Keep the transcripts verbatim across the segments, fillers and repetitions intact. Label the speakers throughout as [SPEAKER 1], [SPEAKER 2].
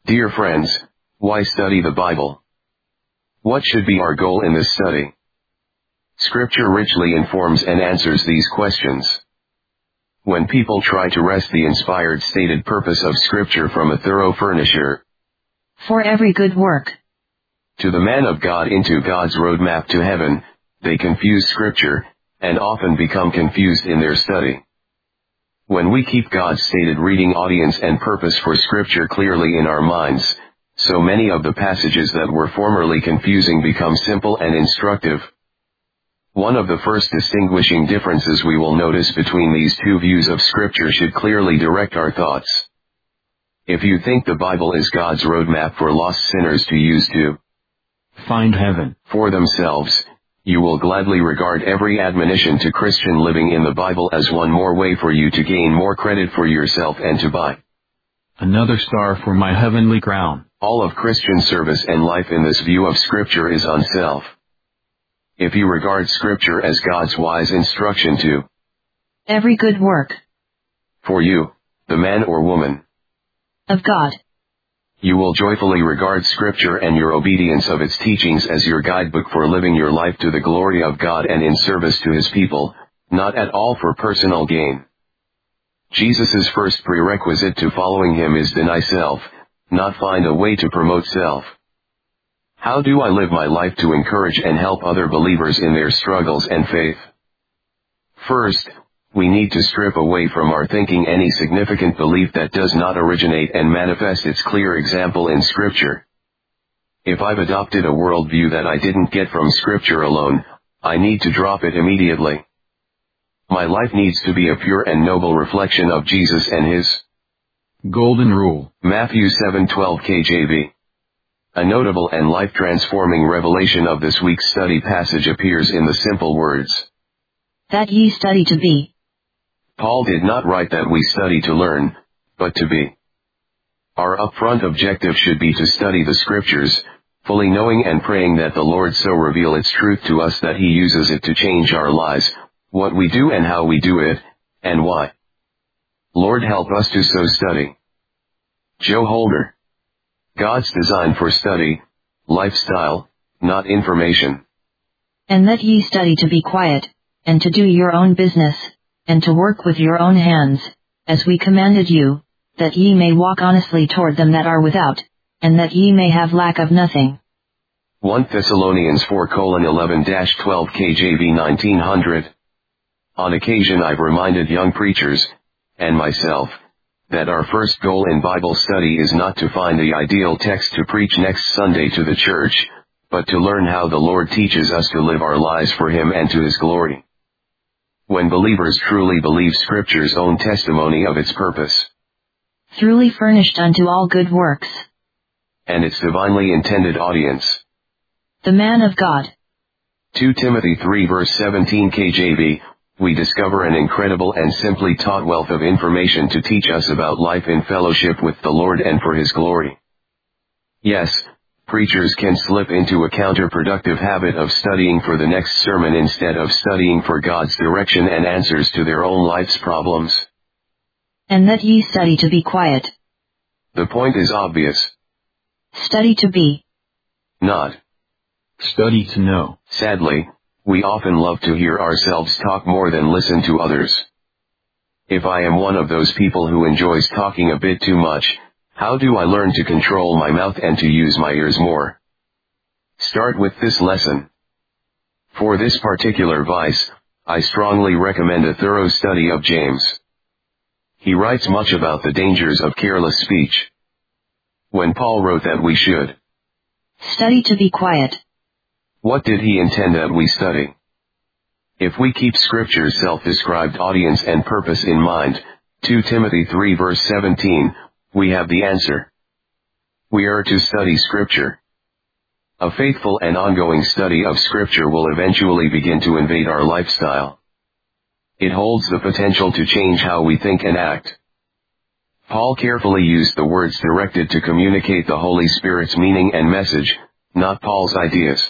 [SPEAKER 1] Dear friends, why study the Bible? What should be our goal in this study? Scripture richly informs and answers these questions. When people try to wrest the inspired stated purpose of Scripture from a thorough furnisher
[SPEAKER 2] for every good work
[SPEAKER 1] to the man of God into God's roadmap to heaven, they confuse Scripture, and often become confused in their study. When we keep God's stated reading audience and purpose for Scripture clearly in our minds, so many of the passages that were formerly confusing become simple and instructive. One of the first distinguishing differences we will notice between these two views of Scripture should clearly direct our thoughts. If you think the Bible is God's roadmap for lost sinners to use to
[SPEAKER 3] find heaven
[SPEAKER 1] for themselves, you will gladly regard every admonition to Christian living in the Bible as one more way for you to gain more credit for yourself and to buy
[SPEAKER 3] another star for my heavenly crown.
[SPEAKER 1] All of Christian service and life in this view of Scripture is on self. If you regard Scripture as God's wise instruction to
[SPEAKER 2] every good work
[SPEAKER 1] for you, the man or woman
[SPEAKER 2] of God,
[SPEAKER 1] you will joyfully regard Scripture and your obedience of its teachings as your guidebook for living your life to the glory of God and in service to His people, not at all for personal gain. Jesus' first prerequisite to following Him is deny self, not find a way to promote self. How do I live my life to encourage and help other believers in their struggles and faith? First, we need to strip away from our thinking any significant belief that does not originate and manifest its clear example in Scripture. If I've adopted a worldview that I didn't get from Scripture alone, I need to drop it immediately. My life needs to be a pure and noble reflection of Jesus and His
[SPEAKER 3] golden rule.
[SPEAKER 1] Matthew seven twelve K J V. A notable and life-transforming revelation of this week's study passage appears in the simple words,
[SPEAKER 2] that ye study to be.
[SPEAKER 1] Paul did not write that we study to learn, but to be. Our upfront objective should be to study the Scriptures, fully knowing and praying that the Lord so reveal its truth to us that He uses it to change our lives, what we do and how we do it, and why. Lord, help us to so study. Joe Holder. God's design for study, lifestyle, not information.
[SPEAKER 2] And that ye study to be quiet, and to do your own business, and to work with your own hands, as we commanded you, that ye may walk honestly toward them that are without, and that ye may have lack of nothing.
[SPEAKER 1] First Thessalonians four eleven twelve K J V nineteen hundred. On occasion I've reminded young preachers, and myself, that our first goal in Bible study is not to find the ideal text to preach next Sunday to the church, but to learn how the Lord teaches us to live our lives for Him and to His glory. When believers truly believe Scripture's own testimony of its purpose,
[SPEAKER 2] truly furnished unto all good works,
[SPEAKER 1] and its divinely intended audience,
[SPEAKER 2] the man of God.
[SPEAKER 1] Second Timothy three verse seventeen K J V, we discover an incredible and simply taught wealth of information to teach us about life in fellowship with the Lord and for His glory. Yes, preachers can slip into a counterproductive habit of studying for the next sermon instead of studying for God's direction and answers to their own life's problems.
[SPEAKER 2] And that ye study to be quiet.
[SPEAKER 1] The point is obvious.
[SPEAKER 2] Study to be.
[SPEAKER 1] Not.
[SPEAKER 3] Study to know.
[SPEAKER 1] Sadly, we often love to hear ourselves talk more than listen to others. If I am one of those people who enjoys talking a bit too much, how do I learn to control my mouth and to use my ears more? Start with this lesson. For this particular vice, I strongly recommend a thorough study of James. He writes much about the dangers of careless speech. When Paul wrote that we should
[SPEAKER 2] study to be quiet,
[SPEAKER 1] what did he intend that we study? If we keep Scripture's self-described audience and purpose in mind, Second Timothy three verse seventeen, we have the answer. We are to study Scripture. A faithful and ongoing study of Scripture will eventually begin to invade our lifestyle. It holds the potential to change how we think and act. Paul carefully used the words directed to communicate the Holy Spirit's meaning and message, not Paul's ideas.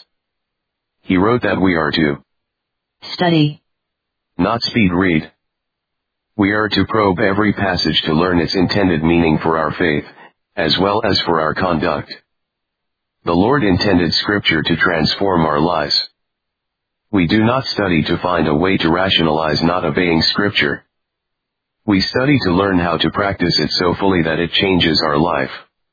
[SPEAKER 1] He wrote that we are to
[SPEAKER 2] study,
[SPEAKER 1] not speed read. We are to probe every passage to learn its intended meaning for our faith, as well as for our conduct. The Lord intended Scripture to transform our lives. We do not study to find a way to rationalize not obeying Scripture. We study to learn how to practice it so fully that it changes our life.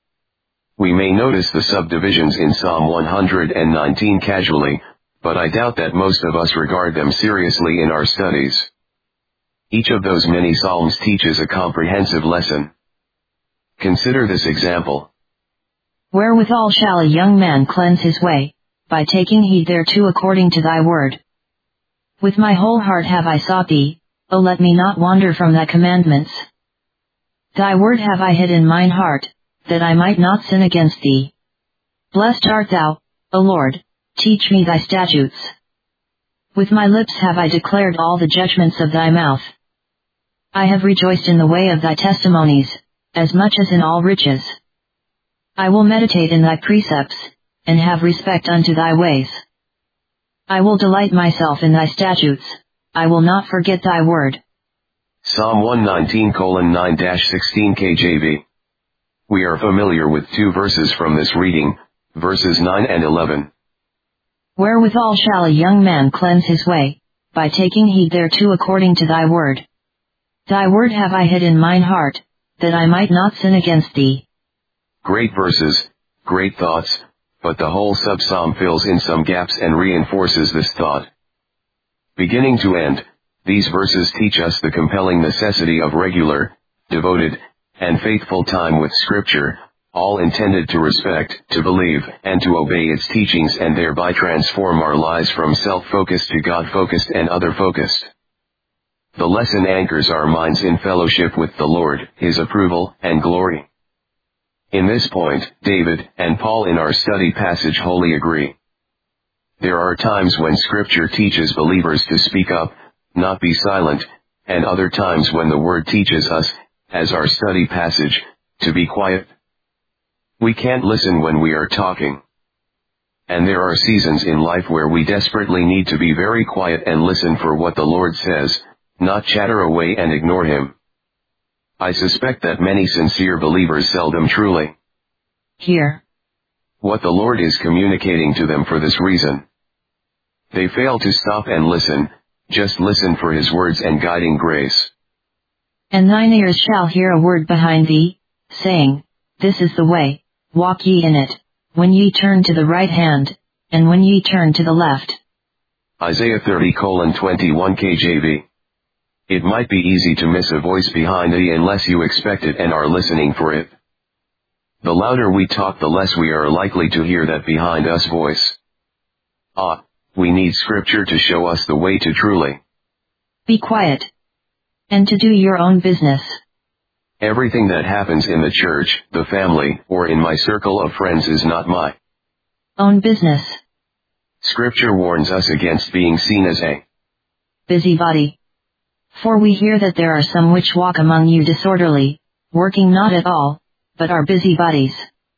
[SPEAKER 1] We may notice the subdivisions in Psalm one hundred nineteen casually, but I doubt that most of us regard them seriously in our studies. Each of those many psalms teaches a comprehensive lesson. Consider this example.
[SPEAKER 2] Wherewithal shall a young man cleanse his way? By taking heed thereto according to thy word. With my whole heart have I sought thee, O let me not wander from thy commandments. Thy word have I hid in mine heart, that I might not sin against thee. Blessed art thou, O Lord, teach me thy statutes. With my lips have I declared all the judgments of thy mouth. I have rejoiced in the way of thy testimonies, as much as in all riches. I will meditate in thy precepts, and have respect unto thy ways. I will delight myself in thy statutes, I will not forget thy word.
[SPEAKER 1] Psalm one nineteen nine sixteen K J V. We are familiar with two verses from this reading, verses nine and eleven.
[SPEAKER 2] Wherewithal shall a young man cleanse his way? By taking heed thereto according to thy word. Thy word have I hid in mine heart, that I might not sin against thee.
[SPEAKER 1] Great verses, great thoughts, but the whole sub-psalm fills in some gaps and reinforces this thought. Beginning to end, these verses teach us the compelling necessity of regular, devoted, and faithful time with Scripture, all intended to respect, to believe, and to obey its teachings and thereby transform our lives from self-focused to God-focused and other-focused. The lesson anchors our minds in fellowship with the Lord, His approval, and glory. In this point, David and Paul in our study passage wholly agree. There are times when Scripture teaches believers to speak up, not be silent, and other times when the Word teaches us, as our study passage, to be quiet. We can't listen when we are talking. And there are seasons in life where we desperately need to be very quiet and listen for what the Lord says, not chatter away and ignore Him. I suspect that many sincere believers seldom truly
[SPEAKER 2] hear
[SPEAKER 1] what the Lord is communicating to them for this reason. They fail to stop and listen, just listen for His words and guiding grace.
[SPEAKER 2] And thine ears shall hear a word behind thee, saying, This is the way, walk ye in it, when ye turn to the right hand, and when ye turn to the left.
[SPEAKER 1] Isaiah thirty twenty-one K J V. It might be easy to miss a voice behind thee unless you expect it and are listening for it. The louder we talk, the less we are likely to hear that behind us voice. Ah, we need Scripture to show us the way to truly
[SPEAKER 2] be quiet, and to do your own business.
[SPEAKER 1] Everything that happens in the church, the family, or in my circle of friends is not my
[SPEAKER 2] own business.
[SPEAKER 1] Scripture warns us against being seen as a
[SPEAKER 2] busybody. For we hear that there are some which walk among you disorderly, working not at all, but are busybodies.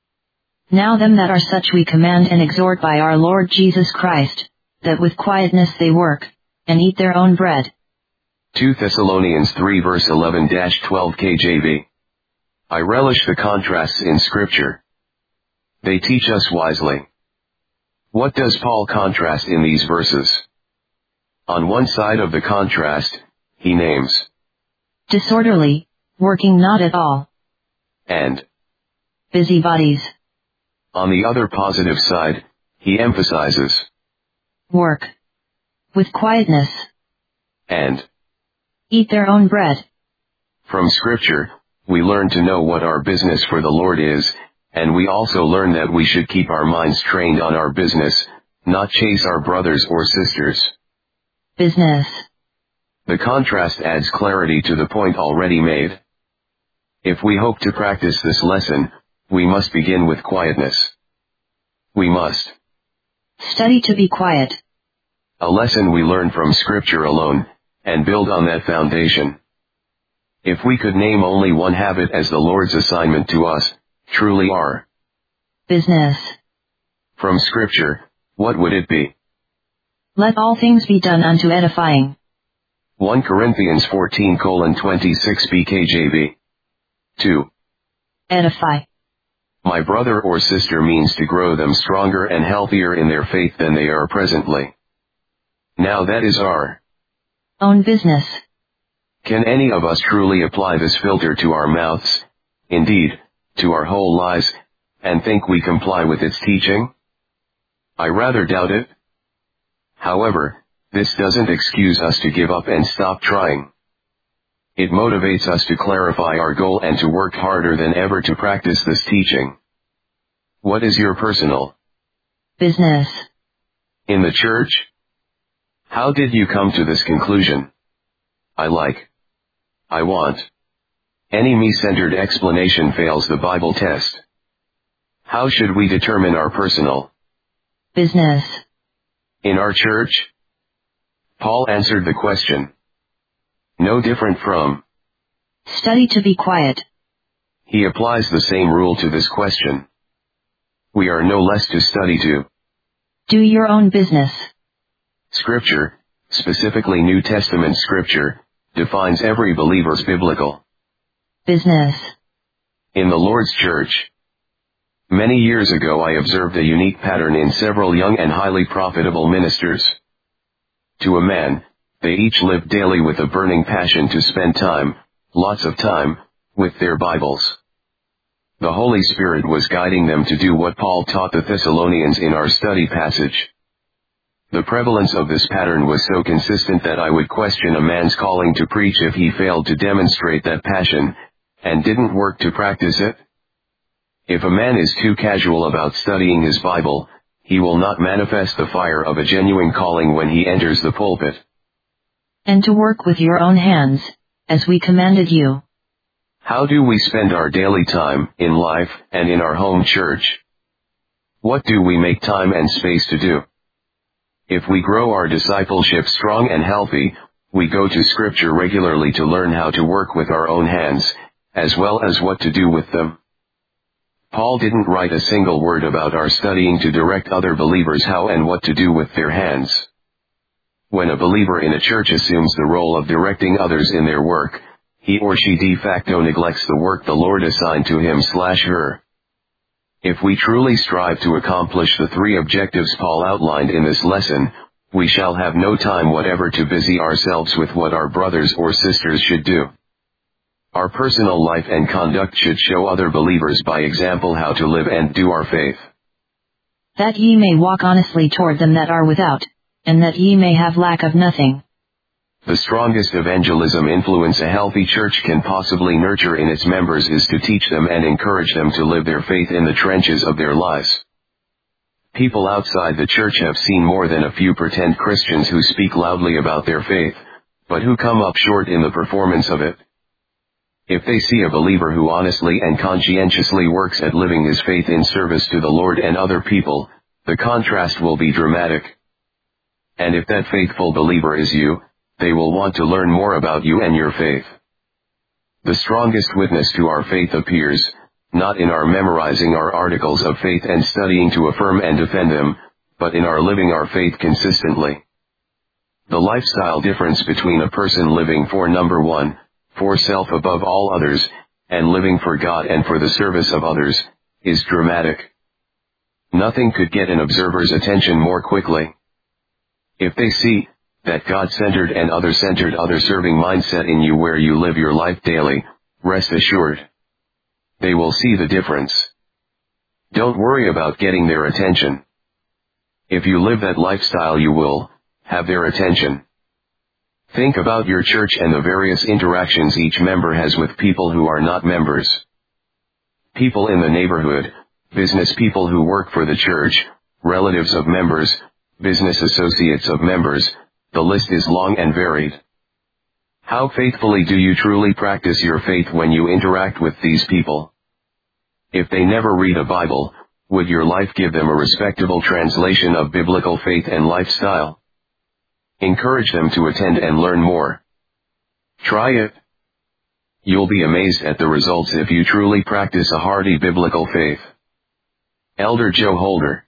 [SPEAKER 2] Now them that are such we command and exhort by our Lord Jesus Christ, that with quietness they work, and eat their own bread.
[SPEAKER 1] Second Thessalonians three verse eleven to twelve K J V. I relish the contrasts in Scripture. They teach us wisely. What does Paul contrast in these verses? On one side of the contrast, he names
[SPEAKER 2] disorderly, working not at all,
[SPEAKER 1] and
[SPEAKER 2] busybodies.
[SPEAKER 1] On the other positive side, he emphasizes
[SPEAKER 2] work with quietness
[SPEAKER 1] and
[SPEAKER 2] eat their own bread.
[SPEAKER 1] From Scripture, we learn to know what our business for the Lord is, and we also learn that we should keep our minds trained on our business, not chase our brothers or sisters'
[SPEAKER 2] business.
[SPEAKER 1] The contrast adds clarity to the point already made. If we hope to practice this lesson, we must begin with quietness. We must
[SPEAKER 2] study to be quiet.
[SPEAKER 1] A lesson we learn from Scripture alone, and build on that foundation. If we could name only one habit as the Lord's assignment to us, truly our
[SPEAKER 2] business
[SPEAKER 1] from Scripture, what would it be?
[SPEAKER 2] Let all things be done unto edifying.
[SPEAKER 1] First Corinthians fourteen twenty-six B K J V. two.
[SPEAKER 2] Edify.
[SPEAKER 1] My brother or sister means to grow them stronger and healthier in their faith than they are presently. Now that is our
[SPEAKER 2] own business.
[SPEAKER 1] Can any of us truly apply this filter to our mouths, indeed, to our whole lives, and think we comply with its teaching? I rather doubt it. However, this doesn't excuse us to give up and stop trying. It motivates us to clarify our goal and to work harder than ever to practice this teaching. What is your personal
[SPEAKER 2] business
[SPEAKER 1] in the church? How did you come to this conclusion? I like. I want. Any me-centered explanation fails the Bible test. How should we determine our personal
[SPEAKER 2] business
[SPEAKER 1] in our church? Paul answered the question. No different from
[SPEAKER 2] study to be quiet.
[SPEAKER 1] He applies the same rule to this question. We are no less to study to
[SPEAKER 2] do your own business.
[SPEAKER 1] Scripture, specifically New Testament Scripture, defines every believer's biblical
[SPEAKER 2] business
[SPEAKER 1] in the Lord's church. Many years ago I observed a unique pattern in several young and highly profitable ministers. To a man, they each lived daily with a burning passion to spend time, lots of time, with their Bibles. The Holy Spirit was guiding them to do what Paul taught the Thessalonians in our study passage. The prevalence of this pattern was so consistent that I would question a man's calling to preach if he failed to demonstrate that passion, and didn't work to practice it. If a man is too casual about studying his Bible, he will not manifest the fire of a genuine calling when he enters the pulpit.
[SPEAKER 2] And to work with your own hands, as we commanded you.
[SPEAKER 1] How do we spend our daily time, in life, and in our home church? What do we make time and space to do? If we grow our discipleship strong and healthy, we go to Scripture regularly to learn how to work with our own hands, as well as what to do with them. Paul didn't write a single word about our studying to direct other believers how and what to do with their hands. When a believer in a church assumes the role of directing others in their work, he or she de facto neglects the work the Lord assigned to him slash her. If we truly strive to accomplish the three objectives Paul outlined in this lesson, we shall have no time whatever to busy ourselves with what our brothers or sisters should do. Our personal life and conduct should show other believers by example how to live and do our faith.
[SPEAKER 2] That ye may walk honestly toward them that are without, and that ye may have lack of nothing.
[SPEAKER 1] The strongest evangelism influence a healthy church can possibly nurture in its members is to teach them and encourage them to live their faith in the trenches of their lives. People outside the church have seen more than a few pretend Christians who speak loudly about their faith, but who come up short in the performance of it. If they see a believer who honestly and conscientiously works at living his faith in service to the Lord and other people, the contrast will be dramatic. And if that faithful believer is you, they will want to learn more about you and your faith. The strongest witness to our faith appears, not in our memorizing our articles of faith and studying to affirm and defend them, but in our living our faith consistently. The lifestyle difference between a person living for number one, for self above all others, and living for God and for the service of others, is dramatic. Nothing could get an observer's attention more quickly. If they see that God-centered and other-centered other-serving mindset in you where you live your life daily, rest assured, they will see the difference. Don't worry about getting their attention. If you live that lifestyle you will have their attention. Think about your church and the various interactions each member has with people who are not members. People in the neighborhood, business people who work for the church, relatives of members, business associates of members, the list is long and varied. How faithfully do you truly practice your faith when you interact with these people? If they never read a Bible, would your life give them a respectable translation of biblical faith and lifestyle? Encourage them to attend and learn more. Try it. You'll be amazed at the results if you truly practice a hearty biblical faith. Elder Joe Holder.